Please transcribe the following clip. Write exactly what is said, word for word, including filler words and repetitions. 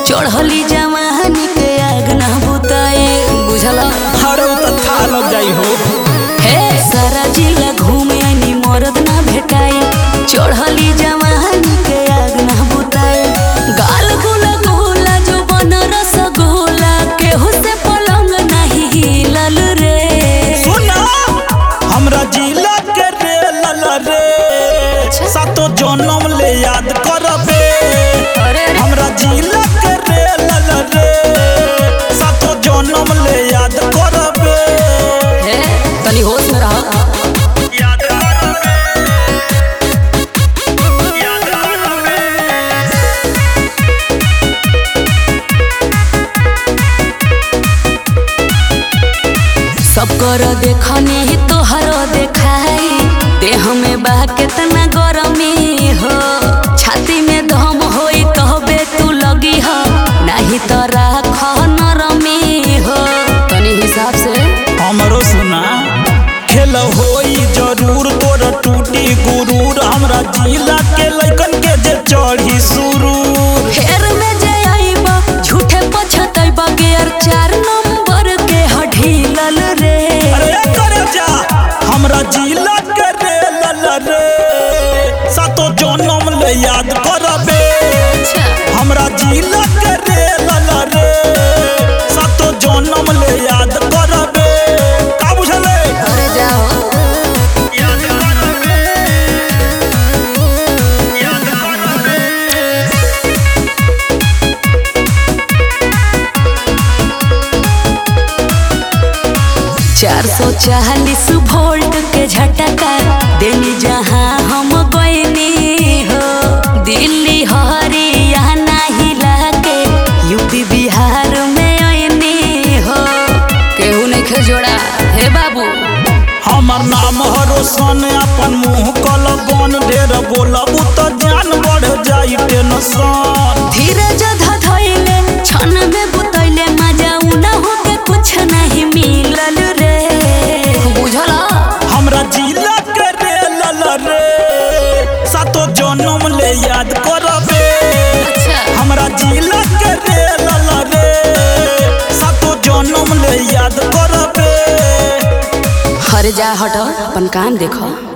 चढ़ली जवानी के आग ना बुताए बुझला हरो त थाल जाई हो हे सारा जिला घूमे आनी मरद ना भेटाई चढ़ली जवानी के आग ना बुताए गाल गुला गोला जो बन रसगोला केहू से पलंग नहीं हिलल रे सुना हमरा जिला के रे लल रे सातो जन्म ले याद करबे हमरा जिला के रे लल रे सातो जन्म ले याद करबे हे तनी होश में रह याद करबे याद करबे सब कर देखने ही तोहरो देखाई देह में बा कितना गरमी हो छाती में दम होई कहबे तू लगी हो नहीं तो राख नरमी हो तनी हिसाब से हमरो सुना खेल होई जरूर तोर टूटी गुरूर हमरा जिला के लइकन के जे चढ़ी सुरूर फेर में जे आईबा झूठे पछतैबा गेर चार नंबर के हढीलल रे अरे करे जा हमरा जिला के रे लल रे सातो जन्म ले याद करबे हमरा जिला के रे लल रे सातो जन्म ले याद करबे का बुझले अरे जाओ याद करबे याद करबे चार सौ चालीस वोल्ट के झटका देनी जहाँ हम गईनी हो दिल्ली हरियाणा हिला के यूपी बिहार में आईनी हो केहू नहीं खे जोड़ा हे बाबू हमर नाम हरोसन अपन मुंह कल बन ढेर बोलबू त जान बढ़ जाई टेंशन धीरज धधैले क्षण में बुतैले मजा उना हो के कुछ नहीं मिलल रे बुझला हमरा जिला के रे लल रे सातो जन्म ले याद करबे अच्छा हमरा जिला के रे लल रे सातो जन्म ले याद करबे हर जा हट अपन काम देखो।